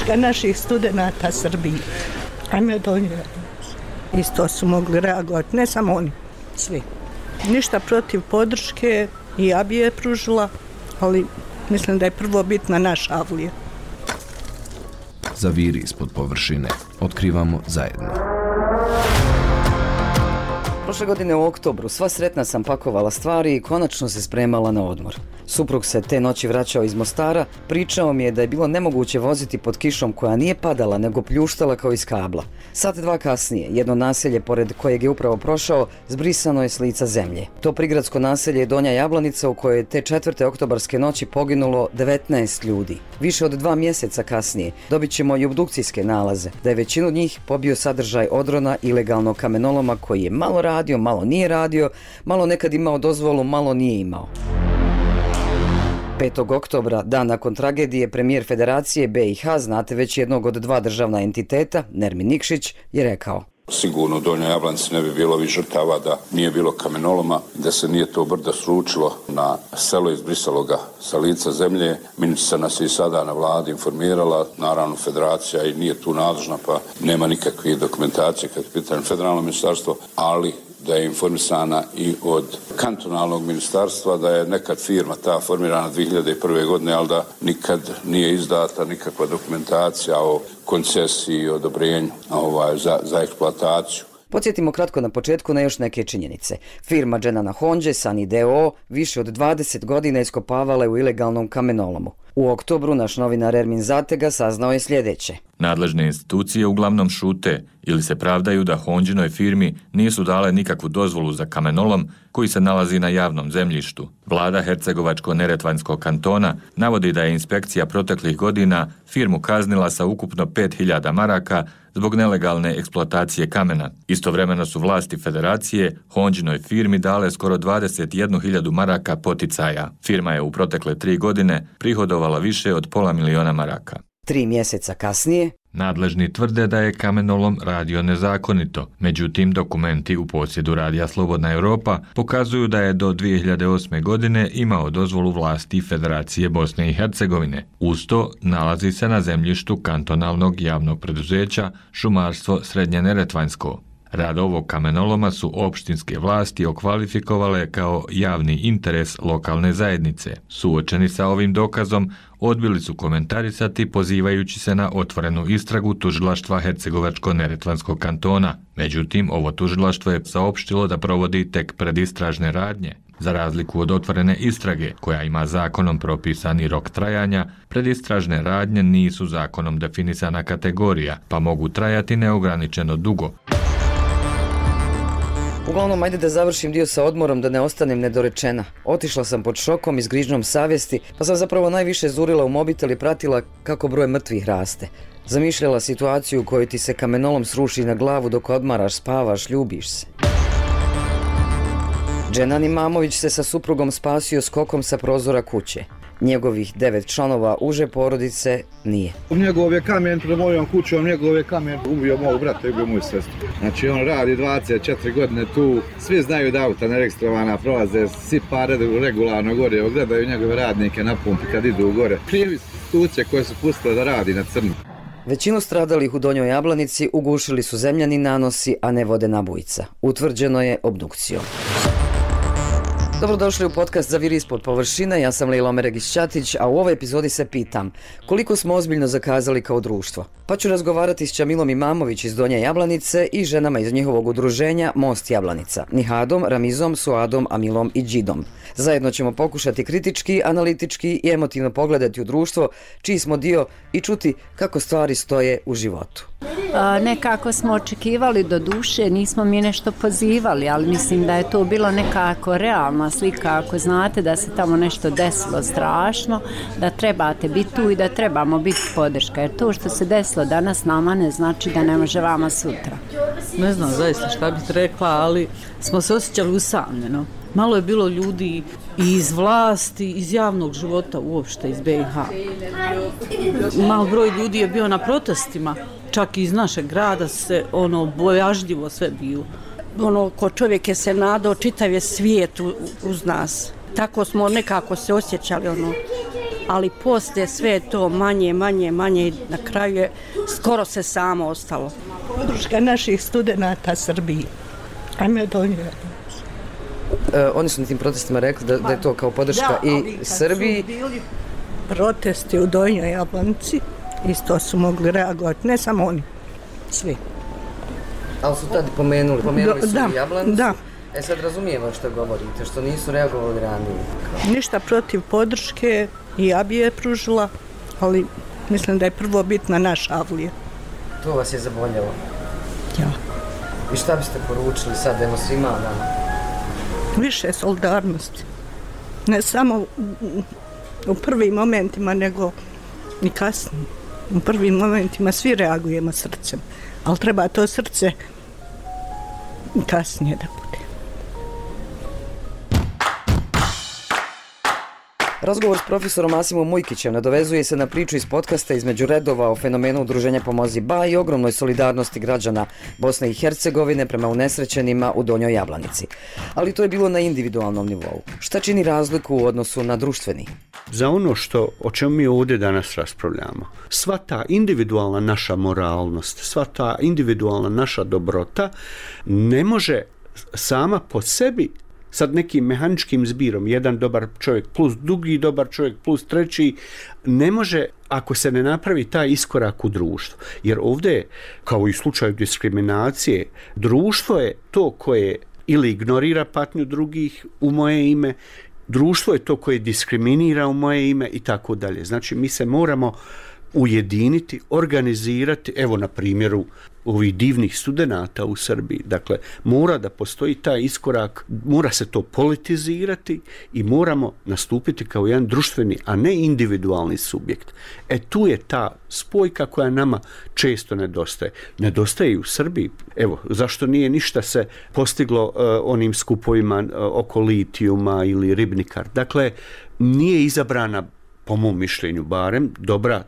podrška naših studenata Srbiji. Ajme Donja Jablanicu. Isto su mogli reagovati, ne samo oni, svi. Ništa protiv podrške i ja bi je pružila, ali mislim da je prvo bitna naša avlija. Zaviri ispod površine. Otkrivamo zajedno. Prošle godine u oktobru sva sretna sam pakovala stvari i konačno se spremala na odmor. Suprug se te noći vraćao iz Mostara, pričao mi je da je bilo nemoguće voziti pod kišom koja nije padala nego pljuštala kao iz kabla. Sat dva kasnije, jedno naselje pored kojeg je upravo prošao, zbrisano je s lica zemlje. To prigradsko naselje je Donja Jablanica u kojoj je te 4. oktobarske noći poginulo 19 ljudi. Više od 2 mjeseca kasnije dobit ćemo i obdukcijske nalaze, da je većinu njih pobio sadržaj odrona ilegalnog kamenoloma koji je malo radio, malo nije radio, malo nekad imao dozvolu, malo nije imao. 5. oktobra, dan nakon tragedije, premijer Federacije BiH, znate već jednog od 2 državna entiteta, Nermin Nikšić, je rekao: Sigurno u Donjoj Jablanici ne bi bilo ovih žrtava da nije bilo kamenoloma, da se nije to brdo sručilo na selo, izbrisalo ga sa lica zemlje. Ministrica nas je i sada na vladi informirala, naravno Federacija i nije tu nadležna pa nema nikakve dokumentacije kad je pitanje federalno ministarstvo, ali da je informisana i od kantonalnog ministarstva, da je nekad firma ta formirana 2001. godine, ali da nikad nije izdata nikakva dokumentacija o koncesiji i odobrenju za eksploataciju. Podsjetimo kratko na početku na još neke činjenice. Firma Dženana Honđe, Sani D.O.O. više od 20 godina iskopavala je u ilegalnom kamenolomu. U oktobru naš novinar Ermin Zatega saznao je sljedeće. Nadležne institucije uglavnom šute ili se pravdaju da Honđinoj firmi nisu dale nikakvu dozvolu za kamenolom koji se nalazi na javnom zemljištu. Vlada Hercegovačko-neretvanskog kantona navodi da je inspekcija proteklih godina firmu kaznila sa ukupno 5.000 maraka zbog nelegalne eksploatacije kamena. Istovremeno su vlasti Federacije Honđinoj firmi dale skoro 21.000 maraka poticaja. Firma je u protekle 3 godine prihodovala više od $500.000 maraka. 3 mjeseca kasnije nadležni tvrde da je kamenolom radio nezakonito. Međutim, dokumenti u posjedu Radija Slobodna Europa pokazuju da je do 2008. godine imao dozvolu vlasti Federacije Bosne i Hercegovine. Uz to nalazi se na zemljištu kantonalnog javnog preduzeća Šumarstvo Srednje Neretvanjsko. Rad ovog kamenoloma su opštinske vlasti okvalifikovale kao javni interes lokalne zajednice. Suočeni sa ovim dokazom, odbili su komentarisati pozivajući se na otvorenu istragu tužilaštva Hercegovačko-neretvanskog kantona. Međutim, ovo tužilaštvo je saopštilo da provodi tek predistražne radnje. Za razliku od otvorene istrage, koja ima zakonom propisani rok trajanja, predistražne radnje nisu zakonom definisana kategorija, pa mogu trajati neograničeno dugo. Uglavnom, ajde da završim dio sa odmorom da ne ostanem nedorečena. Otišla sam pod šokom i s grižnjom savjesti, pa sam zapravo najviše zurila u mobitel i pratila kako broj mrtvih raste. Zamišljala situaciju u kojoj ti se kamenolom sruši na glavu dok odmaraš, spavaš, ljubiš se. Dženan Imamović se sa suprugom spasio skokom sa prozora kuće. Njegovih 9 članova uže porodice nije. Njegov je kamen pred mojom kućom, njegov je kamen ubio mog brata i ubio moju sestru. Znači on radi 24 godine tu, svi znaju da auta neregistrovana prolaze, sipa regularno gore, gledaju njegove radnike na pumpi kad idu gore. Krivi institucije koje su pustile da radi na crno. Većinu stradalih u Donjoj Jablanici ugušili su zemljani nanosi, a ne vodena bujica. Utvrđeno je obdukcijom. Dobrodošli u podcast Zaviri ispod površine, ja sam Lejla Meregić-Ćatić, a u ovoj epizodi se pitam koliko smo ozbiljno zakazali kao društvo. Pa ću razgovarati s Čamilom Imamović iz Donje Jablanice i ženama iz njihovog udruženja Most Jablanica, Nihadom, Ramizom, Suadom, Amilom i Đidom. Zajedno ćemo pokušati kritički, analitički i emotivno pogledati u društvo čiji smo dio i čuti kako stvari stoje u životu. Nekako smo očekivali, do duše, nismo mi nešto pozivali, ali mislim da je to bilo nekako realna slika, ako znate da se tamo nešto desilo strašno, da trebate biti tu i da trebamo biti podrška, jer to što se desilo danas nama ne znači da ne može vama sutra. Ne znam zaista šta bih rekla, ali smo se osjećali usamljeno. Malo je bilo ljudi i iz vlasti, iz javnog života uopšte, iz BiH. Mal broj ljudi je bio na protestima, čak i iz našeg grada se bojažljivo sve bilo. Ko čovjek je se nadao, čitav je svijet uz nas. Tako smo nekako se osjećali, ali poslije sve je to manje i na kraju je skoro se samo ostalo. Podrška naših studenata Srbiji. Ajme do nje. Oni su na tim protestima rekli da je to kao podrška i Srbiji. Su bili protesti u Donjoj Jablanici, isto su mogli reagovati, ne samo oni, svi. Ali su tada pomenuli su i Jablanicu. Da. Sad razumijemo što govorite, što nisu reagovali ranije. Ništa protiv podrške i ja bi je pružila, ali mislim da je prvo bitna naša avlija. To vas je zaboljelo? Ja. I šta biste poručili sad, evo svima nama? Više solidarnosti. Ne samo u prvim momentima, nego i kasnije. U prvim momentima svi reagujemo srcem, ali treba to srce kasnije da bude. Razgovor s profesorom Asimom Mujkićem nadovezuje se na priču iz podcasta Između redova o fenomenu udruženja Pomozi Ba i ogromnoj solidarnosti građana Bosne i Hercegovine prema unesrećenima u Donjoj Jablanici. Ali to je bilo na individualnom nivou. Šta čini razliku u odnosu na društveni? Za ono o čemu mi ovdje danas raspravljamo, sva ta individualna naša moralnost, sva ta individualna naša dobrota ne može sama po sebi sad nekim mehaničkim zbirom, jedan dobar čovjek plus drugi dobar čovjek plus treći, ne može ako se ne napravi taj iskorak u društvu. Jer ovdje, kao i u slučaju diskriminacije, društvo je to koje ili ignorira patnju drugih u moje ime, društvo je to koje diskriminira u moje ime i tako dalje. Znači, mi se moramo ujediniti, organizirati, evo na primjeru ovih divnih studenata u Srbiji. Dakle, mora da postoji taj iskorak, mora se to politizirati i moramo nastupiti kao jedan društveni, a ne individualni subjekt. Tu je ta spojka koja nama često nedostaje. Nedostaje i u Srbiji. Evo, zašto nije ništa se postiglo onim skupovima oko litijuma ili ribnikar. Dakle, nije izabrana, po mom mišljenju barem, dobra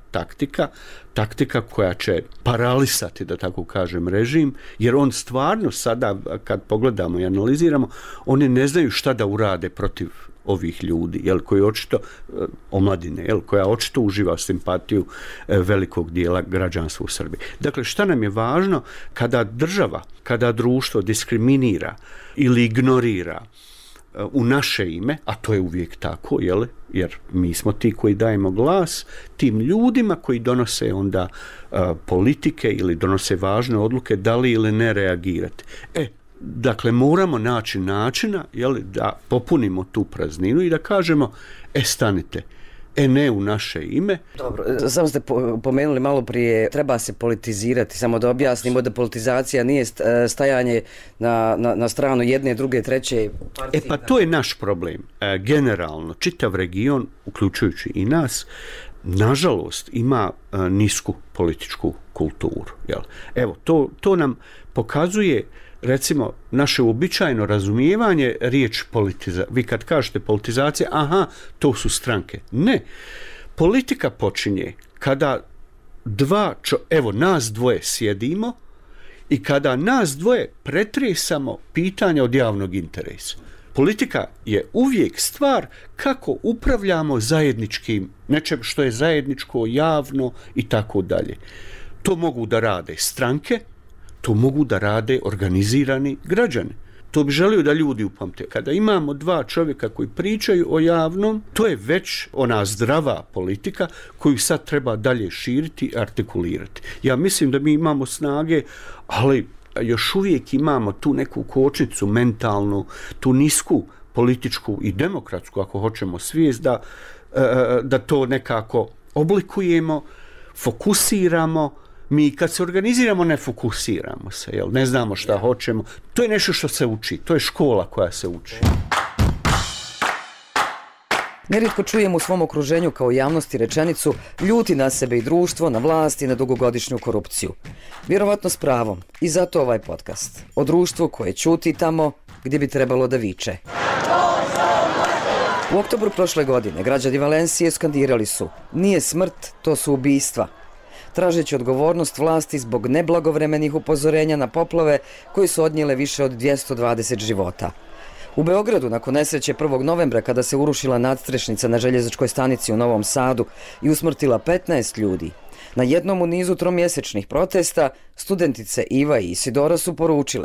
taktika koja će paralisati, da tako kažem, režim, jer on stvarno sada, kad pogledamo i analiziramo, oni ne znaju šta da urade protiv ovih ljudi, koji očito, omladine, koja očito uživa simpatiju velikog dijela građanstva u Srbiji. Dakle, šta nam je važno kada država, kada društvo diskriminira ili ignorira u naše ime, a to je uvijek tako, jer mi smo ti koji dajemo glas tim ljudima koji donose onda politike ili donose važne odluke da li ili ne reagirati. Dakle, moramo naći načina da popunimo tu prazninu i da kažemo, stanite, ne u naše ime. Dobro, samo ste pomenuli malo prije, treba se politizirati, samo da objasnimo da politizacija nije stajanje na stranu jedne, druge, treće partije. Pa to je naš problem. Generalno, čitav region, uključujući i nas, nažalost ima nisku političku kulturu. Evo, to nam pokazuje recimo naše uobičajeno razumijevanje riječ politizacija. Vi kad kažete politizacija, to su stranke. Ne. Politika počinje kada nas dvoje sjedimo i kada nas dvoje pretresamo pitanja od javnog interesa. Politika je uvijek stvar kako upravljamo zajedničkim, nečem što je zajedničko, javno i tako dalje. To mogu da rade stranke, to mogu da rade organizirani građani. To bi želio da ljudi upamte. Kada imamo dva čovjeka koji pričaju o javnom, to je već ona zdrava politika koju sad treba dalje širiti i artikulirati. Ja mislim da mi imamo snage, ali još uvijek imamo tu neku kočnicu mentalnu, tu nisku političku i demokratsku, ako hoćemo, svijest da to nekako oblikujemo, fokusiramo. Mi kad se organiziramo ne fokusiramo se, ne znamo šta hoćemo. To je nešto što se uči, to je škola koja se uči. Nerijetko čujem u svom okruženju kao javnosti rečenicu ljuti na sebe i društvo, na vlast i na dugogodišnju korupciju. Vjerovatno s pravom. I zato ovaj podcast. O društvu koje ćuti tamo gdje bi trebalo da viče. U oktobru prošle godine građani Valencije skandirali su: nije smrt, to su ubistva. Tražeći odgovornost vlasti zbog neblagovremenih upozorenja na poplave koji su odnijele više od 220 života. U Beogradu nakon nesreće 1. novembra kada se urušila nadstrešnica na željezničkoj stanici u Novom Sadu i usmrtila 15 ljudi, na jednom u nizu tromjesečnih protesta studentice Iva i Isidora su poručile: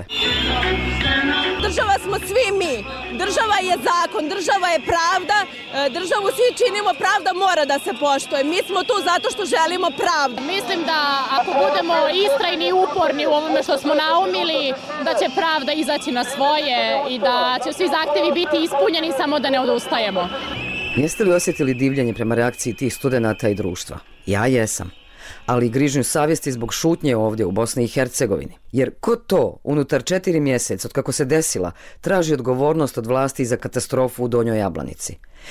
Država smo svi mi, država je zakon, država je pravda, državu svi činimo, pravda mora da se poštuje. Mi smo tu zato što želimo pravdu. Mislim da ako budemo istrajni i uporni u ovome što smo naumili, da će pravda izaći na svoje i da će svi zahtevi biti ispunjeni, samo da ne odustajemo. Jeste li osjetili divljenje prema reakciji tih studenata i društva? Ja jesam. Ali i grižnju savjesti zbog šutnje ovdje u Bosni i Hercegovini. Jer ko to unutar 4 mjeseca od kako se desila traži odgovornost od vlasti za katastrofu u Donjoj Jablanici?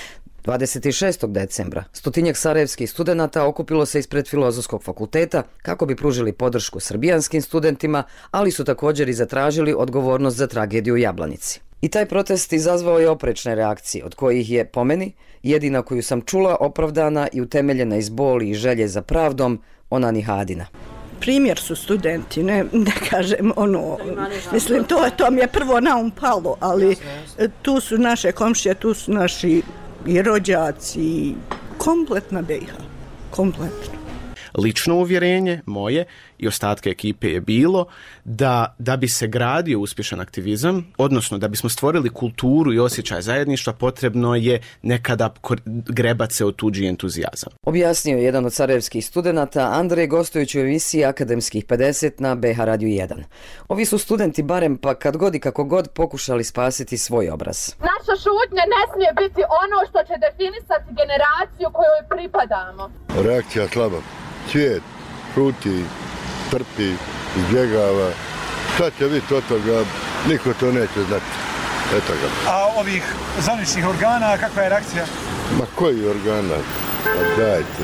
26. decembra 100 sarajevskih studenata okupilo se ispred Filozofskog fakulteta kako bi pružili podršku srbijanskim studentima, ali su također i zatražili odgovornost za tragediju u Jablanici. I taj protest izazvao je oprečne reakcije, od kojih je, po meni, jedina koju sam čula opravdana i utemeljena iz boli i želje za pravdom, ona Nihadina. Primjer su studenti, ne kažem mislim to mi je prvo na um palo, ali tu su naše komšije, tu su naši i rođaci, kompletna BiH, kompletno. Lično uvjerenje moje i ostatke ekipe je bilo da bi se gradio uspješan aktivizam, odnosno da bismo stvorili kulturu i osjećaj zajedništva, potrebno je nekada grebat se od tuđi entuzijazam. Objasnio je jedan od sarajevskih studenata Andrej gostujući u emisiji Akademskih 50 na BH Radio 1. Ovi su studenti barem pa kad god i kako god pokušali spasiti svoj obraz. Naša šutnja ne smije biti ono što će definisati generaciju kojoj pripadamo. Reakcija slaba. Svijet šuti, trpi, izbjegava. Šta će biti od toga, niko to neće znati. Eto ga. A ovih zvaničnih organa, kakva je reakcija? Ma koji organa? Pa dajte.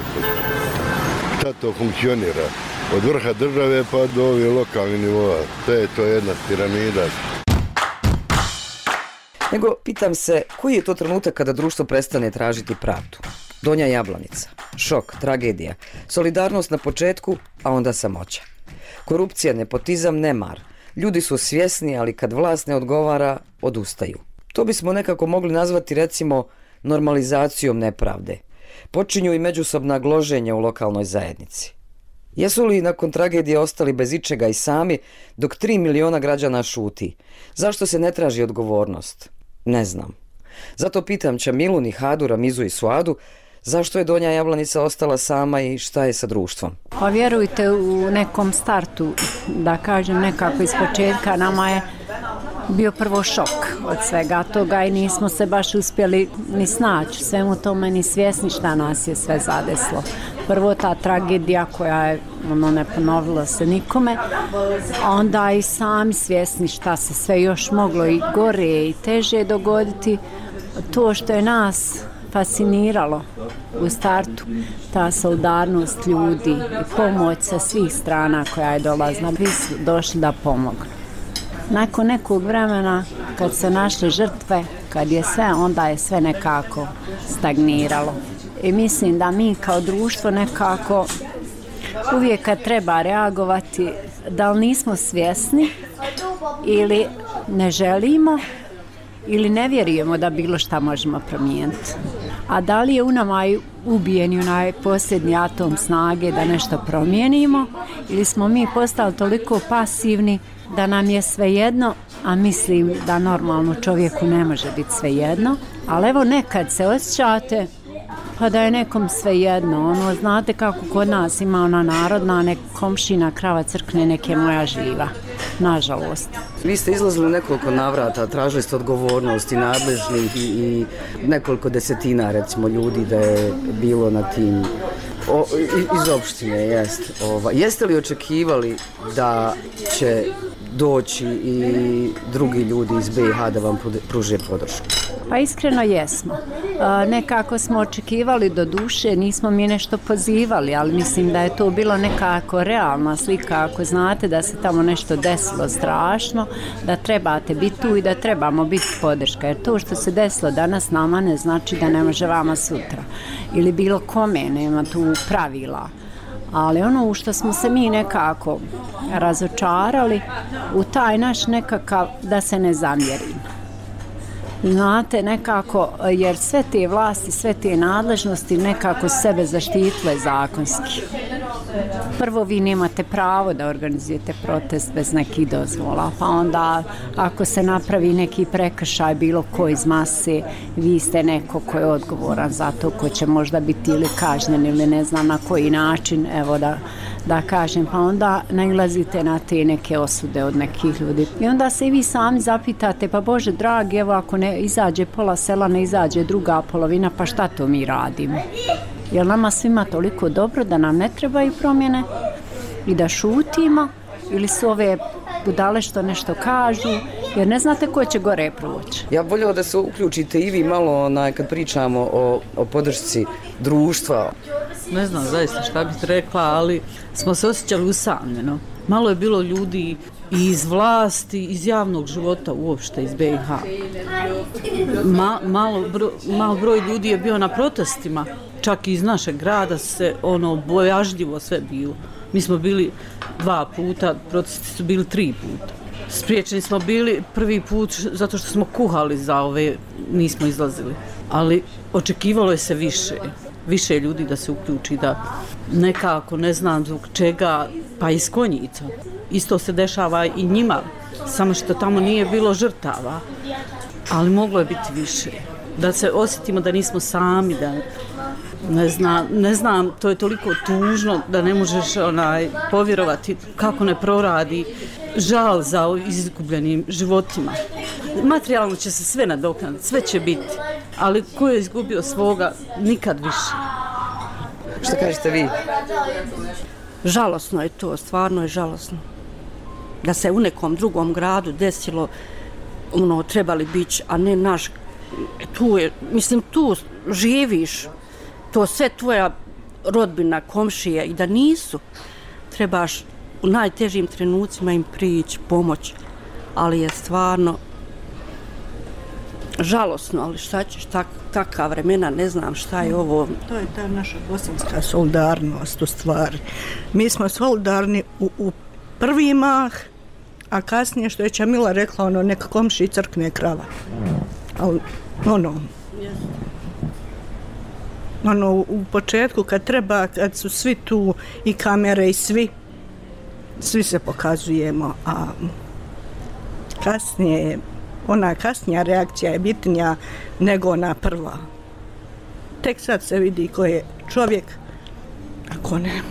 Šta to funkcionira? Od vrha države pa do ovih lokalnih nivoa. Sve je to jedna piramida. Nego pitam se, koji je to trenutak kada društvo prestane tražiti pravdu? Donja Jablanica, šok, tragedija, solidarnost na početku, a onda samoća. Korupcija, nepotizam, nemar. Ljudi su svjesni, ali kad vlast ne odgovara, odustaju. To bismo nekako mogli nazvati, recimo, normalizacijom nepravde. Počinju i međusobna gloženja u lokalnoj zajednici. Jesu li nakon tragedije ostali bez ičega i sami, dok 3 miliona građana šuti? Zašto se ne traži odgovornost? Ne znam. Zato pitam Čamilu, Nihadu, Ramizu i Suadu, zašto je Donja Jablanica ostala sama i šta je sa društvom? Pa vjerujte, u nekom startu, da kažem nekako iz početka, nama je bio prvo šok od svega toga i nismo se baš uspjeli ni snaći svemu tome, ni svjesni šta nas je sve zadeslo. Prvo ta tragedija koja je, ne ponovilo se nikome, a onda i sami svjesni šta se sve još moglo i gore i teže dogoditi. To što je nas fasciniralo u startu, ta solidarnost ljudi i pomoć sa svih strana koja je dolazila, vi su došli da pomognu. Nakon nekog vremena, kad se našle žrtve, kad je sve, onda je sve nekako stagniralo. I mislim da mi kao društvo nekako uvijek kad treba reagovati, da li nismo svjesni ili ne želimo ili ne vjerujemo da bilo šta možemo promijeniti. A da li je u nama ubijen onaj posljednji atom snage da nešto promijenimo ili smo mi postali toliko pasivni da nam je svejedno, a mislim da normalno čovjeku ne može biti svejedno, ali evo nekad se osjećate pa da je nekom svejedno, znate kako kod nas ima ona narodna, nek komšina krava crkne, nek je moja živa, nažalost. Vi ste izlazili u nekoliko navrata, tražili ste odgovornost i nadležnih i nekoliko desetina, recimo, ljudi da je bilo na tim, iz opštine, jest. Jeste li očekivali da će doći i drugi ljudi iz BiH da vam pruže podršku? Pa iskreno jesmo. Nekako smo očekivali, do duše, nismo mi nešto pozivali, ali mislim da je to bilo nekako realna slika, ako znate da se tamo nešto desilo strašno, da trebate biti tu i da trebamo biti podrška, jer to što se desilo danas nama ne znači da ne može vama sutra. Ili bilo kome, nema tu pravila. Ali ono u što smo se mi nekako razočarali, u taj naš nekakav, da se ne zamjerimo. Znate, nekako, jer sve te vlasti, sve te nadležnosti nekako sebe zaštitile zakonski. Prvo, vi nemate pravo da organizujete protest bez nekih dozvola, pa onda ako se napravi neki prekršaj bilo ko iz mase, vi ste neko ko je odgovoran za to, ko će možda biti ili kažnjen ili ne znam na koji način, evo da kažem, pa onda nailazite na te neke osude od nekih ljudi. I onda se i vi sami zapitate, pa Bože dragi, evo ako ne izađe pola sela, ne izađe druga polovina, pa šta to mi radimo? Jer nama svima toliko dobro da nam ne trebaju promjene i da šutimo, ili su ove budale što nešto kažu, jer ne znate ko će gore proći. Ja voljela da se uključite i vi malo kad pričamo o podršci društva. Ne znam zaista šta bih rekla, ali smo se osjećali usamljeno. Malo je bilo ljudi iz vlasti, iz javnog života uopšte iz BiH. Mal broj ljudi je bio na protestima, čak i iz našeg grada se bojažljivo sve bilo. Mi smo bili 2 puta, protesti su bili 3 puta. Spriječeni smo bili prvi put zato što smo kuhali za ove, nismo izlazili. Ali očekivalo je se više ljudi da se uključi, da nekako, ne znam zbog čega, pa iz Konjica. Isto se dešava i njima, samo što tamo nije bilo žrtava, ali moglo je biti više. Da se osjetimo da nismo sami, da ne znam, to je toliko tužno da ne možeš povjerovati kako ne proradi žal za izgubljenim životima. Materijalno će se sve nadoknaditi, sve će biti, ali ko je izgubio svoga, nikad više. Što kažete vi? Žalosno je to, stvarno je žalosno. Da se u nekom drugom gradu desilo, trebali biti, a ne naš. Tu je, mislim, tu živiš, to sve tvoja rodbina, komšije, i da nisu, trebaš u najtežim trenucima im prići, pomoć, ali je stvarno žalosno, ali šta ćeš, takva vremena, ne znam šta je ovo. To je ta naša bosanska solidarnost u stvari. Mi smo solidarni u prvi mah, a kasnije, što je Čamila rekla, neka komši crkne krava. Ali, u početku kad treba, kad su svi tu i kamere i svi se pokazujemo, a kasnije, ona kasnija reakcija je bitnija nego ona prva. Tek sad se vidi ko je čovjek, a ko ne.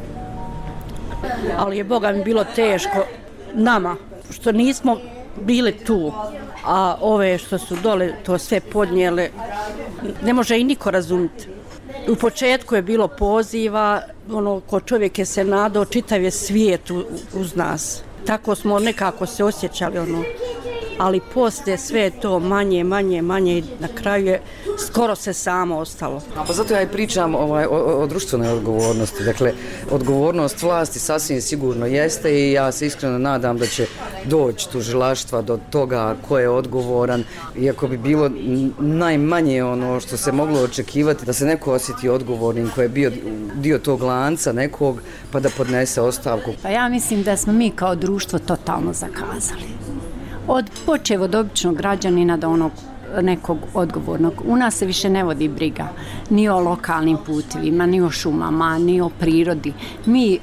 Ali je Boga mi bilo teško nama, što nismo bili tu, a ove što su dole to sve podnijele, ne može i niko razumjeti. U početku je bilo poziva, ko čovjek je se nadao, čitav je svijet uz nas. Tako smo nekako se osjećali, ali poslije sve to manje i na kraju je skoro se samo ostalo. Pa zato ja i pričam o društvenoj odgovornosti. Dakle, odgovornost vlasti sasvim sigurno jeste i ja se iskreno nadam da će doći tužilaštva do toga ko je odgovoran, iako bi bilo najmanje ono što se moglo očekivati da se neko osjeti odgovornim ko je bio dio tog lanca nekog pa da podnese ostavku. Pa ja mislim da smo mi kao društvo totalno zakazali. Počev od običnog građanina do onog nekog odgovornog. U nas se više ne vodi briga ni o lokalnim putevima, ni o šumama, ni o prirodi. Mi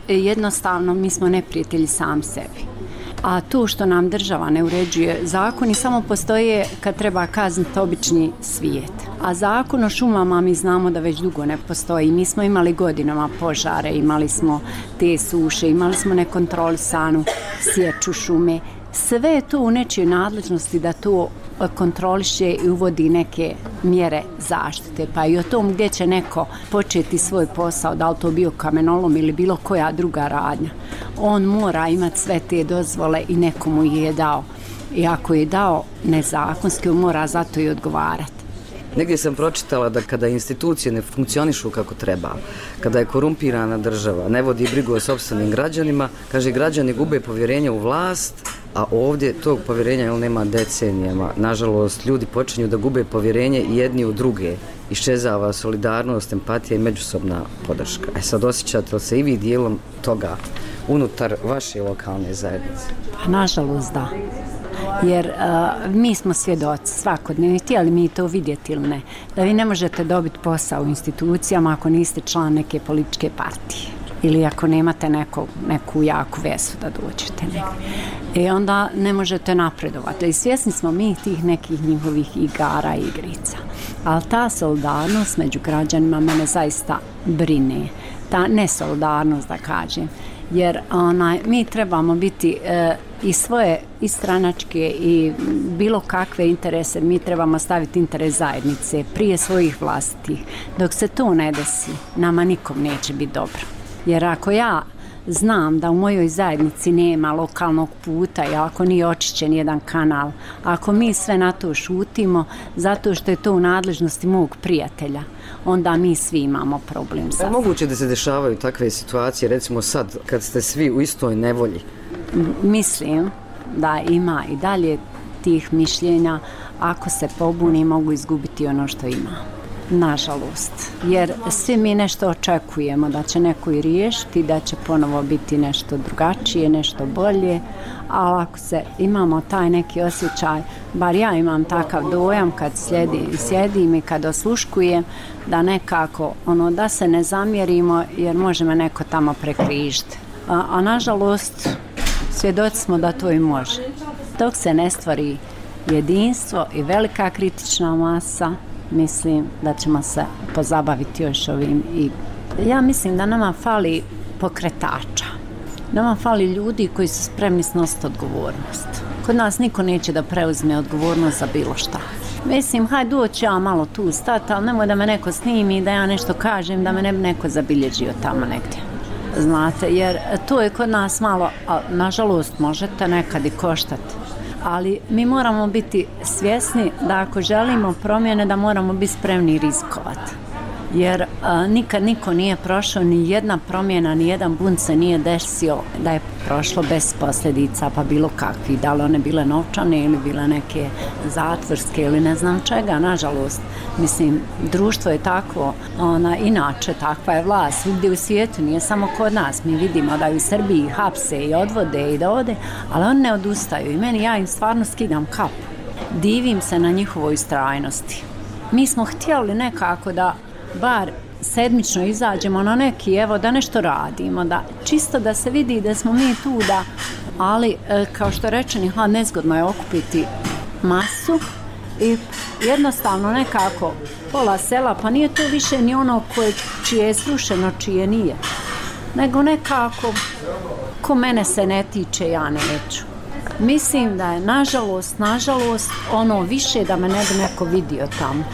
smo neprijatelji sam sebi. A to što nam država ne uređuje zakoni samo postoje kad treba kazniti obični svijet. A zakon o šumama mi znamo da već dugo ne postoji. Mi smo imali godinama požare, imali smo te suše, imali smo nekontrolisanu sječu šume. Sve je to u nečijoj nadležnosti da to kontroliše i uvodi neke mjere zaštite. Pa i o tom gdje će neko početi svoj posao, da li to bio kamenolom ili bilo koja druga radnja. On mora imati sve te dozvole i nekomu je dao. I ako je dao nezakonski, on mora za to i odgovarati. Negdje sam pročitala da kada institucije ne funkcionišu kako treba, kada je korumpirana država, ne vodi brigu o sopstvenim građanima, kaže građani gube povjerenje u vlast, a ovdje tog povjerenja nema decenijama. Nažalost, ljudi počinju da gube povjerenje jedni u druge. Iščezava solidarnost, empatija i međusobna podrška. Sad osjećate li se i vi dijelom toga unutar vaše lokalne zajednice? Nažalost, da. Jer mi smo svjedoci svakodnevno, htjeli mi to vidjeti ili ne, da vi ne možete dobiti posao u institucijama ako niste član neke političke partije ili ako nemate neku jaku vezu da dođete negdje. I onda ne možete napredovati. I svjesni smo mi tih nekih njihovih igara i igrica. Ali ta solidarnost među građanima mene zaista brine. Ta nesolidarnost, da kažem. Jer mi trebamo biti i svoje i stranačke i bilo kakve interese, mi trebamo staviti interes zajednice prije svojih vlastitih. Dok se to ne desi, nama nikom neće biti dobro. Jer ako ja znam da u mojoj zajednici nema lokalnog puta i ako nije očišćen jedan kanal, ako mi sve na to šutimo zato što je to u nadležnosti mog prijatelja, onda mi svi imamo problem. Je moguće da se dešavaju takve situacije, recimo sad, kad ste svi u istoj nevolji? Mislim da ima i dalje tih mišljenja, ako se pobuni mogu izgubiti ono što ima. Nažalost, jer svi mi nešto očekujemo da će neko i riješiti, da će ponovo biti nešto drugačije, nešto bolje, ali ako imamo taj neki osjećaj, bar ja imam takav dojam kad sjedim i kad osluškujem, da nekako, da se ne zamjerimo jer može me neko tamo prekrižiti. A nažalost, svjedoci smo da to i može. Dok se ne stvori jedinstvo i velika kritična masa, mislim da ćemo se pozabaviti još ovim. I ja mislim da nama fali pokretača. Nama fali ljudi koji su spremni snositi odgovornost. Kod nas niko neće da preuzme odgovornost za bilo šta. Mislim, hajde doći ja malo tu stati, ali nemoj da me neko snimi, da ja nešto kažem, da me ne bi neko zabilježio tamo negdje. Znate, jer to je kod nas malo, a nažalost možete nekad i koštati. Ali mi moramo biti svjesni da ako želimo promjene da moramo biti spremni rizikovati. Jer nikad niko nije prošao, ni jedna promjena, ni jedan bunt se nije desio da je prošlo bez posljedica, pa bilo kakvi, da li one bile novčane ili bile neke zatvorske ili ne znam čega, nažalost. Mislim, društvo je takvo, inače takva je vlast, svugdje u svijetu, nije samo kod nas. Mi vidimo da u Srbiji hapse i odvode i dovode, ali oni ne odustaju i ja im stvarno skidam kapu. Divim se na njihovoj istrajnosti. Mi smo htjeli nekako da bar sedmično izađemo na neki, da nešto radimo, da čisto da se vidi da smo mi tu, ali kao što rečeni, nezgodno je okupiti masu i jednostavno nekako pola sela, pa nije to više ni ono čije je srušeno, čije nije, nego nekako ko mene se ne tiče, ja neću. Mislim da je nažalost ono više da me ne bi neko vidio tamo.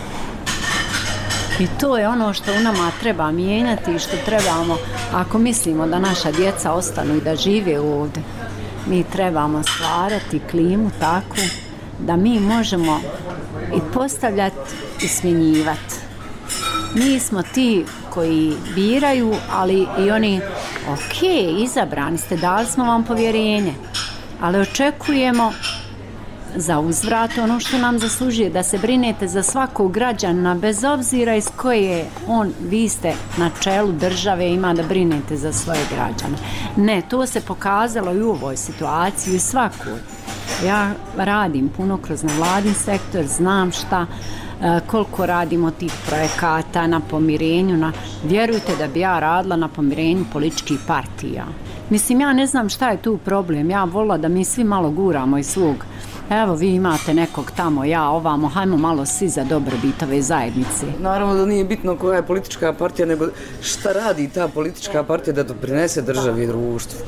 I to je ono što u nama treba mijenjati i što trebamo, ako mislimo da naša djeca ostanu i da žive ovdje, mi trebamo stvarati klimu takvu da mi možemo i postavljati i smjenjivati. Mi smo ti koji biraju, ali i oni, izabrani ste, dali smo vam povjerenje, ali očekujemo za uzvrat ono što nam zaslužuje, da se brinete za svakog građana, bez obzira iz koje vi ste na čelu države, ima da brinete za svoje građane. Ne, to se pokazalo i u ovoj situaciji, i svakoj. Ja radim puno kroz nevladin sektor, znam koliko radimo tih projekata na pomirenju, vjerujte da bi ja radila na pomirenju političkih partija. Mislim, ja ne znam šta je tu problem, ja volila da mi svi malo guramo iz svog. Evo, vi imate nekog tamo, ja ovamo, hajmo malo svi za dobrobit ove zajednice. Naravno da nije bitno koja je politička partija, nego šta radi ta politička partija da doprinese državi i društvu.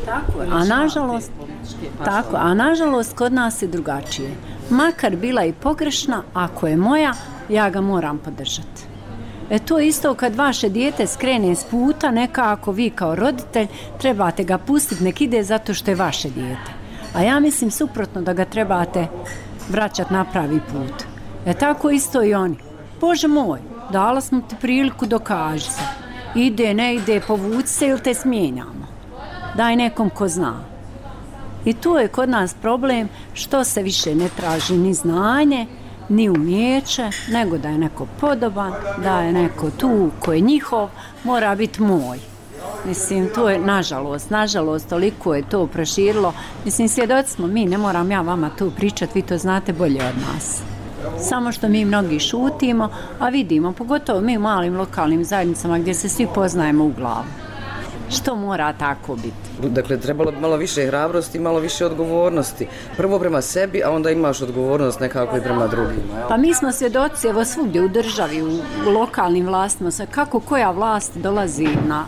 A nažalost kod nas je drugačije. Makar bila i pogrešna, ako je moja, ja ga moram podržati. To je isto kad vaše dijete skrene s puta, nekako vi kao roditelj trebate ga pustiti, nek ide zato što je vaše dijete. A ja mislim suprotno, da ga trebate vraćati na pravi put. Tako isto i oni. Bože moj, dala smo ti priliku, dokaži se. Ide, ne ide, povuci se ili te smijenjamo. Daj nekom ko zna. I tu je kod nas problem što se više ne traži ni znanje, ni umijeće, nego da je neko podoban, da je neko tu ko je njihov, mora biti moj. Mislim, to je nažalost, toliko je to proširilo. Mislim, svjedoci smo mi, ne moram ja vama tu pričati, vi to znate bolje od nas. Samo što mi mnogi šutimo, a vidimo, pogotovo mi u malim lokalnim zajednicama gdje se svi poznajemo u glavu. Što mora tako biti? Dakle, trebalo bi malo više hrabrosti i malo više odgovornosti. Prvo prema sebi, a onda imaš odgovornost nekako i prema drugima. Pa mi smo svjedoci, evo svugdje u državi, u lokalnim vlastima, kako koja vlast dolazi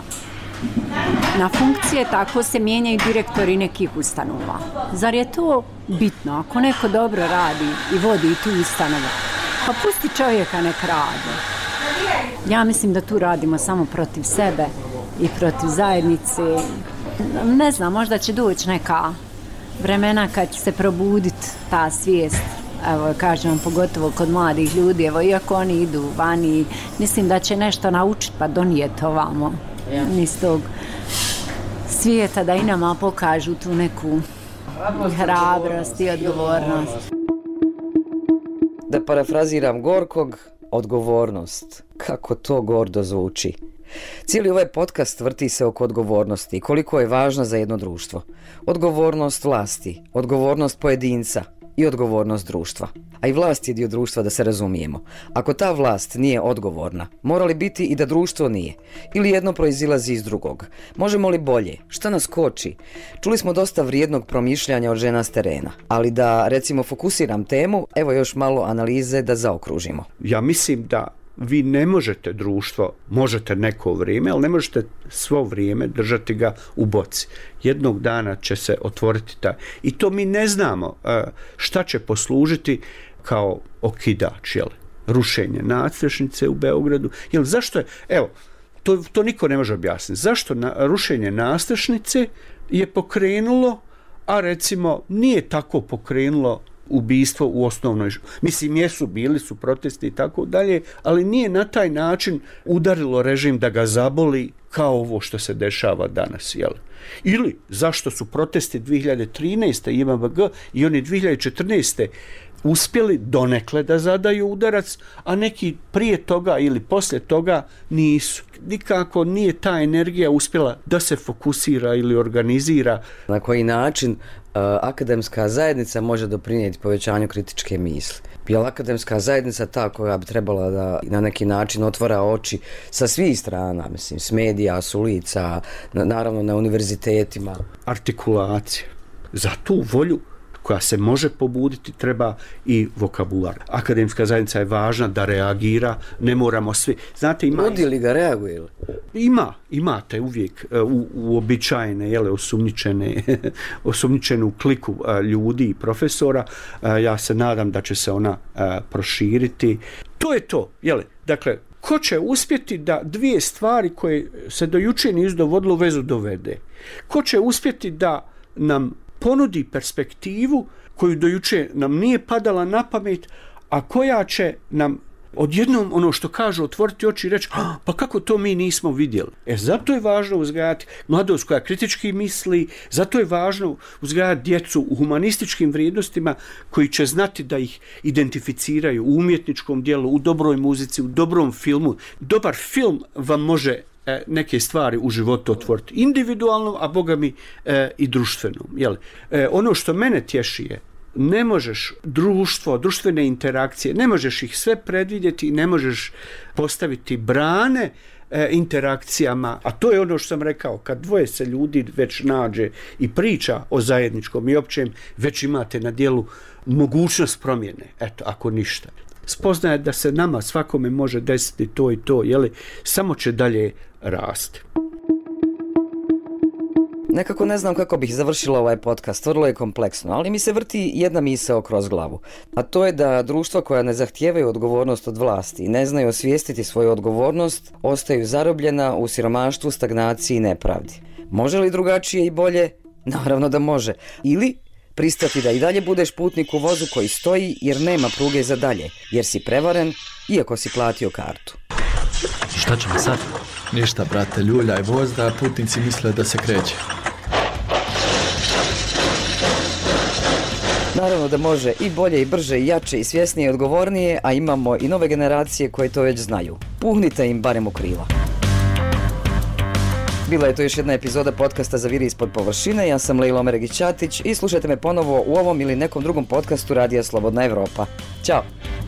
na funkcije, tako se mijenjaju direktori nekih ustanova. Zar je to bitno? Ako neko dobro radi i vodi tu ustanovu, pa pusti čovjeka nek radi. Ja mislim da tu radimo samo protiv sebe i protiv zajednice. Ne znam, možda će doći neka vremena kad će se probuditi ta svijest. Evo, kažem, pogotovo kod mladih ljudi, evo, iako oni idu vani, mislim da će nešto naučiti pa donijeti ovamo iz tog svijeta, da i nama pokažu tu neku hrabrost i odgovornost. Da parafraziram Gorkog, odgovornost. Kako to gordo zvuči. Cijeli ovaj podcast vrti se oko odgovornosti i koliko je važna za jedno društvo. Odgovornost vlasti, odgovornost pojedinca i odgovornost društva. A i vlast je dio društva, da se razumijemo. Ako ta vlast nije odgovorna, mora li biti i da društvo nije? Ili jedno proizilazi iz drugog? Možemo li bolje? Šta nas koči? Čuli smo dosta vrijednog promišljanja od žena s terena. Ali da, recimo, fokusiram temu, evo još malo analize da zaokružimo. Ja mislim da vi ne možete društvo, možete neko vrijeme, ali ne možete svo vrijeme držati ga u boci. Jednog dana će se otvoriti taj. I to mi ne znamo šta će poslužiti kao okidač, jel? Rušenje nadstrešnice u Beogradu. Jel, zašto je, evo, to niko ne može objasniti. Zašto rušenje nadstrešnice je pokrenulo, a recimo nije tako pokrenulo ubistvo u osnovnoj, mislim, bili su protesti i tako dalje, ali nije na taj način udarilo režim da ga zaboli kao ovo što se dešava danas, jel? Ili zašto su protesti 2013. IMBG i oni 2014. uspjeli donekle da zadaju udarac, a neki prije toga ili poslije toga nisu. Nikako nije ta energija uspjela da se fokusira ili organizira. Na koji način akademska zajednica može doprinijeti povećanju kritičke misli? Je li akademska zajednica ta koja bi trebala da na neki način otvara oči sa svih strana, mislim, s medija, s ulica, naravno na univerzitetima? Artikulacija. Za tu volju koja se može pobuditi, treba i vokabular. Akademska zajednica je važna da reagira, ne moramo svi. Znate, ima... Ljudi li ga reaguju? Imate uvijek uobičajene, osumnjičenu kliku ljudi i profesora. Ja se nadam da će se ona proširiti. To je to, dakle, ko će uspjeti da dvije stvari koje se do jučer nisu dovodilo vezu dovede? Ko će uspjeti da nam ponudi perspektivu koju do jučer nam nije padala na pamet, a koja će nam odjednom, ono što kažu, otvoriti oči i reći, pa kako to mi nismo vidjeli? Zato je važno uzgajati mladost koja kritički misli, zato je važno uzgajati djecu u humanističkim vrijednostima koji će znati da ih identificiraju u umjetničkom djelu, u dobroj muzici, u dobrom filmu. Dobar film vam može neke stvari u životu otvoriti individualno, a boga mi i društveno. Ono što mene tješi je, ne možeš društvene interakcije, ne možeš ih sve predvidjeti i ne možeš postaviti brane interakcijama, a to je ono što sam rekao, kad dvoje se ljudi već nađe i priča o zajedničkom i općem, već imate na djelu mogućnost promjene, eto, ako ništa. Spoznaje da se nama svakome može desiti to i to, samo će dalje rasti. Nekako ne znam kako bih završila ovaj podcast, vrlo je kompleksno, ali mi se vrti jedna misao kroz glavu. A to je da društva koja ne zahtijevaju odgovornost od vlasti i ne znaju osvijestiti svoju odgovornost, ostaju zarobljena u siromaštvu, stagnaciji i nepravdi. Može li drugačije i bolje? Naravno da može. Ili pristati da i dalje budeš putnik u vozu koji stoji jer nema pruge za dalje, jer si prevaren iako si platio kartu. Šta ćemo sad? Ništa, brate, ljuljaj voz da putnici misle da se kreće. Naravno da može i bolje i brže i jače i svjesnije i odgovornije, a imamo i nove generacije koje to već znaju. Puhnite im barem u krila. Bila je to još jedna epizoda podcasta Zaviri ispod površine. Ja sam Lejla Omeregić-Ćatić i slušajte me ponovo u ovom ili nekom drugom podcastu Radija Slobodna Evropa. Ćao!